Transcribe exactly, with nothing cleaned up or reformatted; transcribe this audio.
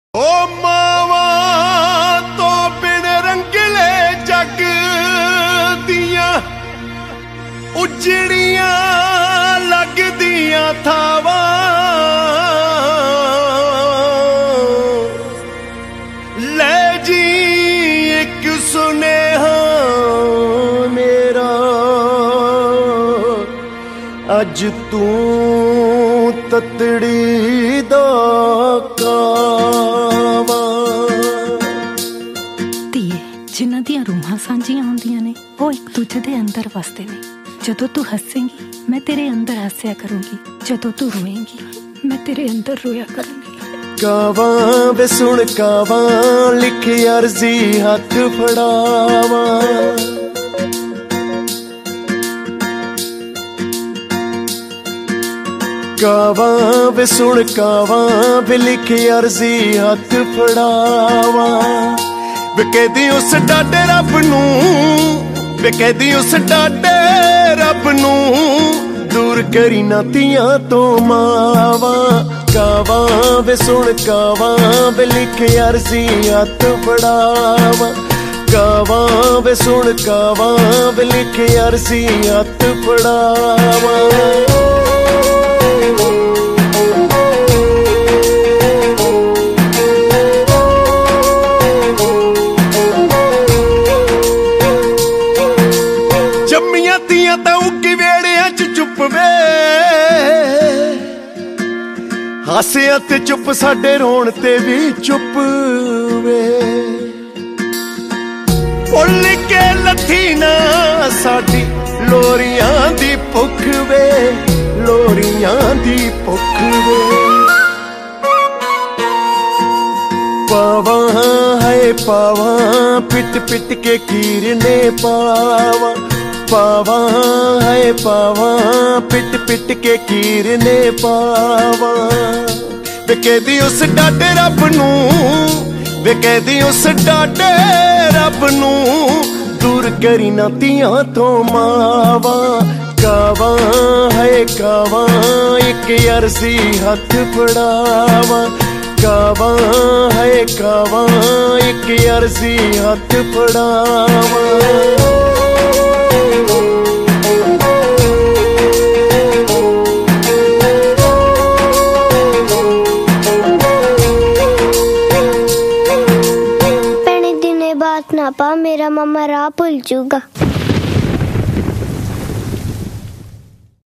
ओ मावा तो बिन रंगले जग दियां उजड़ियां लगदियां थावां ले जी एक सुनेहा मेरा अज तू ततड़ी दा कावा। ਧੀਏ ਜਿਨ੍ਹਾਂ ਦੀਆਂ ਰੂਹਾਂ ਸਾਂਝੀਆਂ ਹੁੰਦੀਆਂ ਨੇ ਉਹ ਇੱਕ ਦੂਜੇ ਦੇ ਅੰਦਰ ਵਸਦੇ ਨੇ। ਜਦੋਂ ਤੂੰ ਹੱਸੇਂਗੀ ਮੈਂ ਤੇਰੇ ਅੰਦਰ ਹੱਸਿਆ ਕਰੂੰਗੀ, ਜਦੋਂ ਤੂੰ ਰੋਏਂਗੀ ਮੈਂ ਤੇਰੇ ਅੰਦਰ ਰੋਇਆ ਕਰੂੰਗੀ। ਕਾਵਾਂ ਵੇ ਸੁਣ ਕਾਵਾਂ ਲਿਖੀ ਅਰਜ਼ੀ ਹੱਥ ਫੜਾਵਾਂ। ਕਾਵਾਂ ਵੇ ਸੁਣ ਕਾਵਾਂ ਵੇ ਲਿਖੀ ਅਰਜ਼ੀ ਹੱਥ ਫੜਾਵਾਂ। ਵੇ ਕਹਿਦੀ ਉਸ ਡਾਡੇ ਰੱਬ ਨੂੰ, ਵੇ ਕਹਿਦੀ ਉਸ ਡਾਡੇ ਰੱਬ ਨੂੰ ਦੂਰ ਕਰੀ ਨਾ ਧੀਆਂ ਤੋਂ ਮਾਵਾਂ। ਕਾਵਾਂ ਵੇ ਸੁਣ ਕਾਵਾਂ ਵੇ ਲਿਖੀ ਅਰਜ਼ੀ ਹੱਥ ਫੜਾਵਾਂ। ਕਾਵਾਂ ਵੇ ਸੁਣ ਕਾਵਾਂ ਵੇ ਲਿਖੀ ਅਰਜ਼ੀ ਹੱਥ ਫੜਾਵਾਂ। ਜੰਮੀਆਂ ਧੀਆਂ ਤਾਂ ਉੱਗੀ ਵੇੜਿਆਂ ਚ ਚੁੱਪ ਵੇ, ਹਾਸਿਆਂ ਤੇ ਚੁੱਪ ਸਾਡੇ ਰੋਣ ਤੇ ਵੀ ਚੁੱਪ ਵੇ। ਭੁੱਲ ਕੇ ਲੱਥੀ ਨਾ ਸਾਡੀ ਲੋਰੀਆਂ ਦੀ ਭੁੱਖ ਵੇ, ਲੋਰੀਆਂ ਦੀ ਭੁੱਖ ਵੇ। ਪਾਵਾਂ ਹੈ ਪਾਵਾਂ ਪਿੱਟ ਪਿੱਟ ਕੇ ਕੀਰਨੇ ਪਾਵਾਂ। ਪਾਵਾਂ ਹੈ ਪਾਵਾਂ ਪਿੱਟ ਪਿੱਟ ਕੇ ਕੀਰਨੇ ਪਾਵਾਂ। ਵੇ ਕਹਿਦੀ ਉਸ ਡਾਡੇ ਰੱਬ ਨੂੰ, ਵੇ ਕਹਿਦੀ ਉਸ ਡਾਡੇ ਰੱਬ ਨੂੰ ਦੂਰ ਕਰੀ ਨਾ ਧੀਆਂ ਤੋਂ ਮਾਵਾਂ। ਕਾਵਾਂ ਹੈ ਕਾਵਾਂ ਇੱਕ ਅਰਜ਼ੀ ਹੱਥ ਫੜਾਵਾਂ। ਕਾਵਾਂ ਹੈ ਕਾਵਾਂ ਇੱਕ ਅਰਜ਼ੀ ਹੱਥ ਫੜਾਵਾਂ। बात ना पा मेरा मामा राह भूल जूगा।